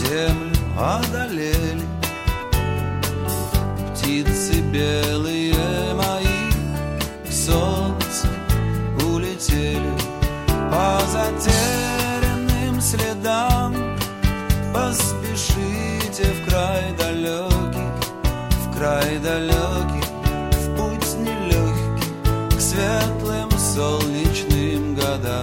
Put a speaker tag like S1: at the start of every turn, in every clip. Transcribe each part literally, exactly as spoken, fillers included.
S1: землю одолели. Птицы белые мои к солнцу улетели. По затерянным следам поспешите в край далекий, в край далекий, в путь нелегкий к светлым солнечным годам.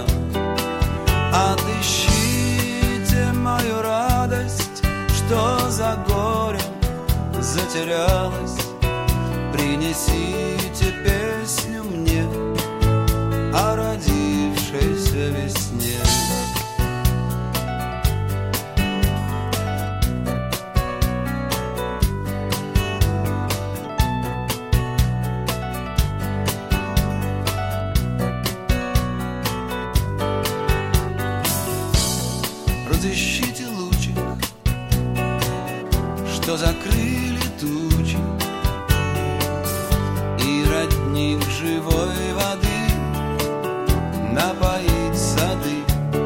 S1: Отыщите мою радость, что за горем затерялась. Принесите песню мне о родившейся весне. Разыщите лучик, что закрыли тучи, и родник живой воды напоит сады.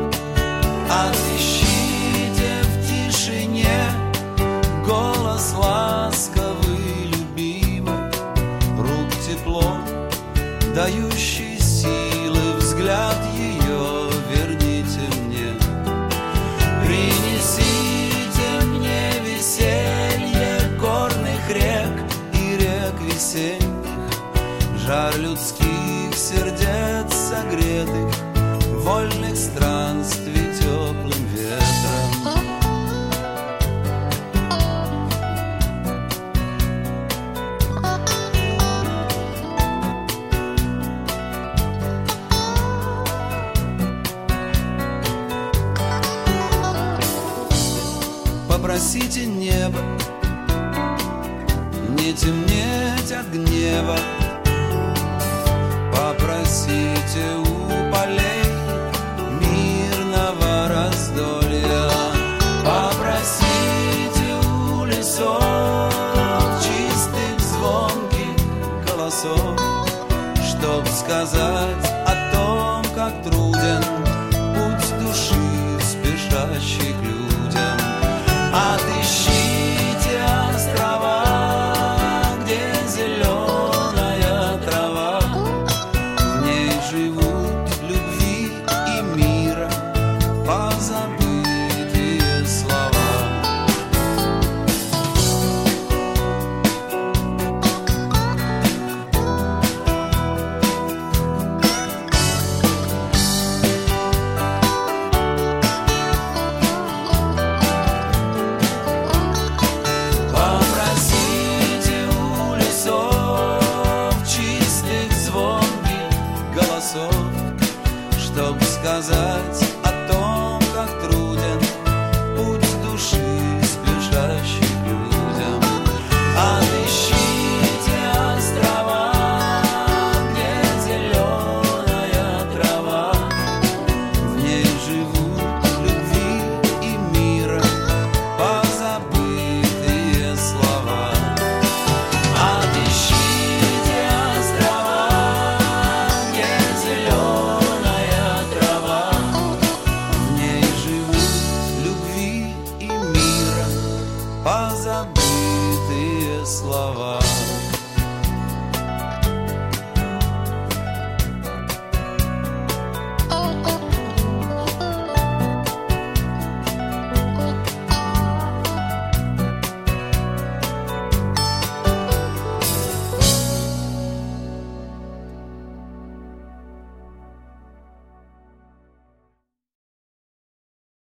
S1: Отыщите в тишине голос ласковый, любимый, рук тепло, дающий силы, взгляд ее верните мне. Принесите мне веселье горных рек и рек весенних, жар людских сердец согретых, вольных странствий теплым ветром. Попросите небо не темнеть от гнева. Попросите у полей мирного раздолья. Попросите у лесов чистых звонких голосов, чтоб сказать